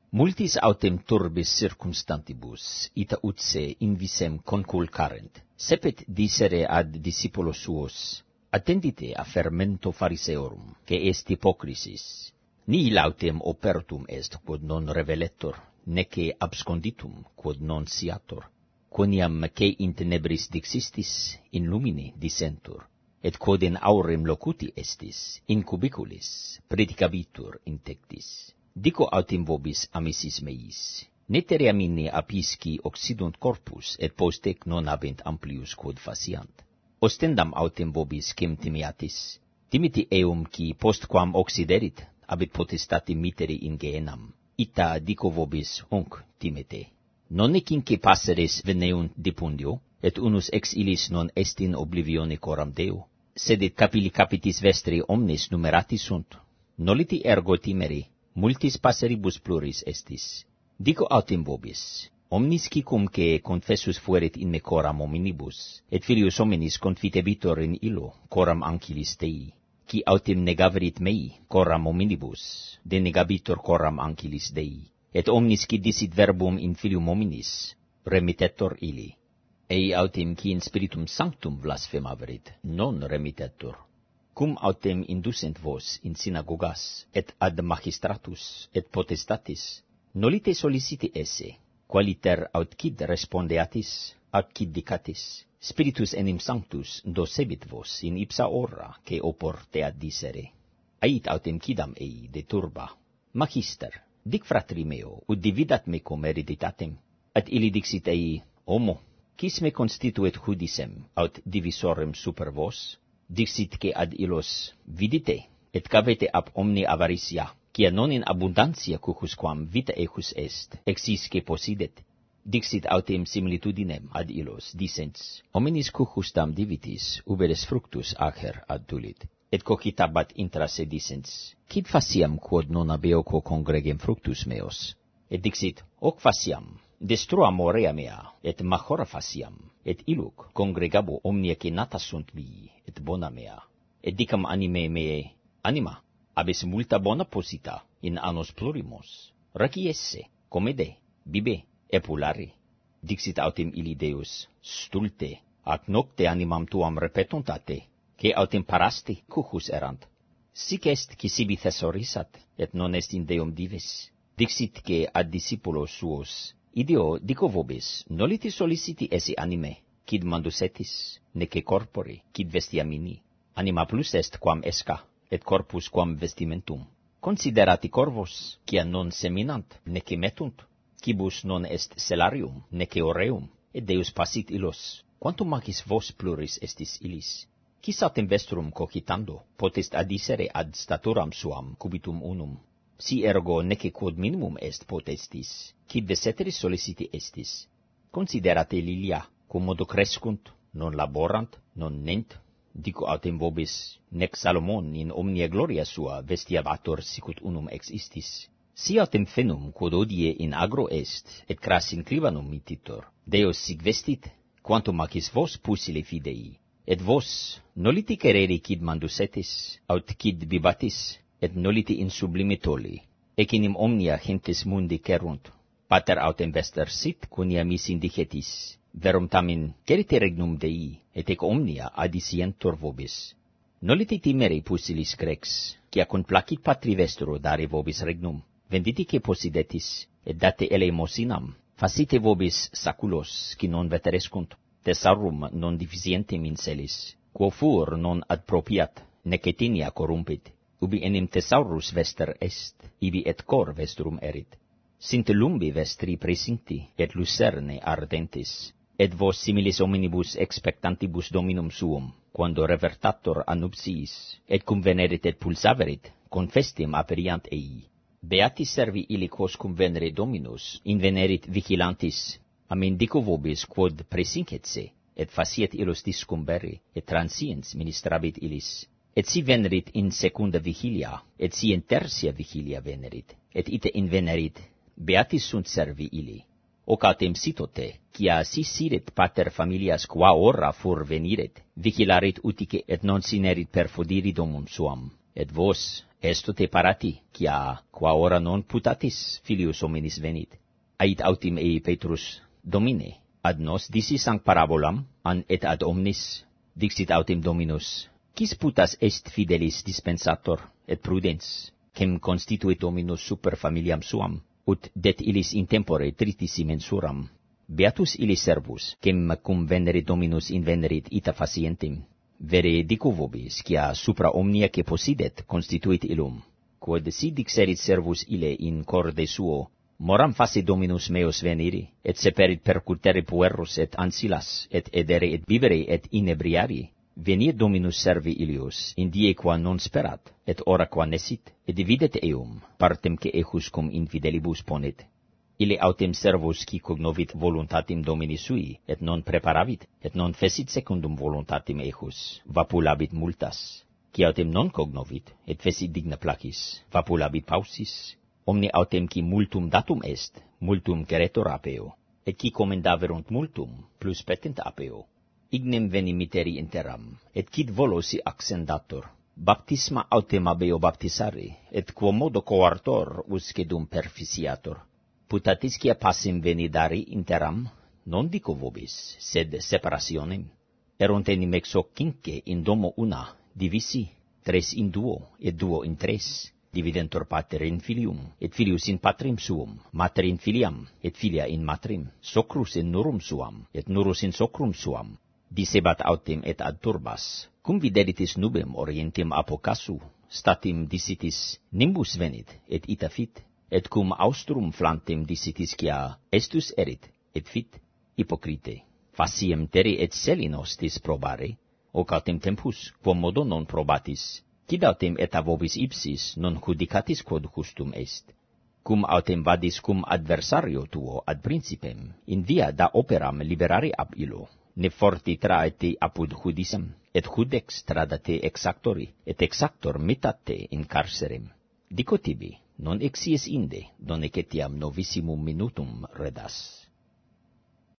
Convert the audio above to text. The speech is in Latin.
Multis autem turbis circumstantibus, ita utse invisem conculcarent, sepet dicere ad discipulos suos, attendite a fermento Phariseorum, que est hypocrisis. Nihil autem opertum est quod non reveletur, nece absconditum quod non sciatur, quoniam che in tenebris dixistis, in lumine dissentur, et quod in aurem locuti estis, in cubiculis, predicabitur in tectis. Dico autem vobis amicis meis, netere amine apisci occidunt corpus, et post ec non habent amplius quod faciant. Ostendam autem vobis quem timiatis, timiti eum qui postquam occiderit, abit potestati miteri in Gehenam. Ita dico vobis hunc timete. Non necinque passeres veneunt dipundio, et unus ex illis non est in oblivione coram Deo, sed et capilli capitis vestri omnes numerati sunt. Noliti ergo timere, multis passeribus pluris estis. Dico autem vobis, omnis cicumque confessus fuerit in me coram hominibus, et filius hominis confitebitur in illo coram ancilis Dei, qui autem negaverit mei coram hominibus, denegabitur coram ancilis Dei, et omnis qui dicit verbum in filium hominis, remittetur illi. Ei autem qui in spiritum sanctum blasphemaverit, non remittetur. Cum autem inducent vos in synagogas, et ad magistratus, et potestatis, nolite solicite esse, qualiter aut quid respondeatis, ac quid dicatis, Spiritus enim sanctus docebit vos in ipsa ora, que oporteat dicere. Ait autem quidam ei de turba, Magister, dic fratri meo, ut dividat mecum hereditatem, et illi dixit ei, Homo, quis me constituet judicem, aut divisorem super vos? Dixit que ad illos vidite, et cavete ab omni avaritia, quia non in abundantia cucusquam vita ejus est, exisque possidet. Dixit autem similitudinem ad illos, dicens, hominis cucustam divitis, uberes fructus acer addulit, et cogitabat intra se dicens, quid faciam quod non habeo quo congregem fructus meos? Et dixit, hoc faciam, destrua morea mea, et majora faciam, et illuc congregabo omnia que nata sunt mi, et bona mea. Et dicam anime mee, anima, abes multa bona posita in annos plurimos, raci esse, comede, bibe, epulare. Dixit autem illi Deus, stulte, ac nocte animam tuam repetuntate, que autem paraste cucus erant. Sic est qui sibi thesaurissat, et non est in Deum divis. Dixit que ad discipulos suos, ideo dico vobis, nolite soliciti esse anime, quid mandusetis, nece corpore, quid vestiamini. Anima plus est quam esca, et corpus quam vestimentum. Considerati corvos, quia non seminant, nece metunt, quibus non est salarium, nece oreum, et Deus pasit illos. Quantum magis vos pluris estis illis? Quis autem vestrum cogitando, potest adicere ad staturam suam cubitum unum? Si ergo nece quod minimum est potestis, quid de ceteris soliciti estis. Considerate lilia, commodo crescunt, non laborant, non nent. Dico autem vobis, nec Salomon in omnia gloria sua vestiabatur sicut unum ex istis. Si autem fenum quod odie in agro est, et cras in clivanum mititur, Deus sig vestit, quantum magis vos pusile fidei. Et vos, nolite querere quid mandusetis, aut quid bibatis, et nolite in sublime toli, ec inim omnia gentes mundi cerunt. Pater autem vester sit, quonia mis indicetis, verum tamen cerite regnum Dei, et ec omnia adicientur vobis. Nolite timere pusilis Grex, quia complacit patri vestro dare vobis regnum, vendite que possidetis, et date elemosinam, facite vobis saculos, qui non veterescunt, thesaurum non diffisientem in celis, quo fur non ad propiat, nec etinia corrumpit, ubi enim thesaurus vester est, ibi et cor vestrum erit. Sint lumbi vestri presincti, et lucerne ardentis, et vos similis hominibus expectantibus dominum suum, quando revertator a nuptiis, et convenerit et pulsaverit, confestim aperiant ei. Beati servi illi quos convenere Dominus, invenerit vigilantis. Amen dico vobis quod presincet se, et faciet illos discumbere, et transiens ministrabit illis. Et si venerit in secunda vigilia, et si in tertia vigilia venerit, et ite invenerit, beatis sunt servi illi. Hoc autem citote, quia si siret pater familias qua ora fur veniret, vigilarit utique et non sinerit perfodiri domum suam. Et vos, esto te parati, qua ora non putatis filius hominis venit. Ait autim ei Petrus, Domine, ad nos dicis sanct parabolam, an et ad omnis, dixit autim Dominus, quis putas est fidelis dispensator et prudens, quem constituit Dominus super familiam suam, ut det illis in tempore tritisi mensuram. Beatus illis servus, quem cum venerit Dominus invenerit ita facientem. Vere dico vobis, quia supra omnia que possidet constituit illum, quod si dixerit servus ille in corde suo, moram face Dominus meus veniri, et seperit percutere puerros et ancilas, et edere et bibere et inebriari, venir Dominus servi illius, in die qua non sperat, et ora qua nesit, et videt eum, partem que ejus cum infidelibus ponet. Ille autem servus qui cognovit voluntatim Domini sui, et non preparavit, et non fecit secundum voluntatim ejus, vapulabit multas. Qui autem non cognovit, et fecit digna placis, vapulabit pausis. Omni autem qui multum datum est, multum queretur apeo, et qui commendaverunt multum, plus petent apeo. Ignem veni miteri interam, et quid volo si accendatur. Baptisma autem abeo baptisari, et quomodo coartor uscedum perficiatur. Putatiscia passim venidari interam, non dico vobis, sed separationem. Erunt enim exo quinque in domo una, divisi, tres in duo, et duo in tres, dividentur pater in filium, et filius in patrim suum, mater in filiam, et filia in matrim, socrus in nurum suam, et nurus in socrum suam. Dicebat autem et ad turbas, cum videritis nubem orientem apocassu, statim dicitis, nimbus venit, et ita fit, et cum austrum flantem dicitis quia estus erit, et fit, hypocrite. Faciem tere et selinos disprobare, hoc autem tempus, quomodo non probatis, quid autem et a vobis ipsis non judicatis quod justum est. Cum autem vadis cum adversario tuo ad principem, in via da operam liberare ab illo, ne forti traeti apud judicem, et judex tradate exactori, et exactor metate in carcerem. Dico tibi, non exies inde, donec etiam novissimum minutum redas.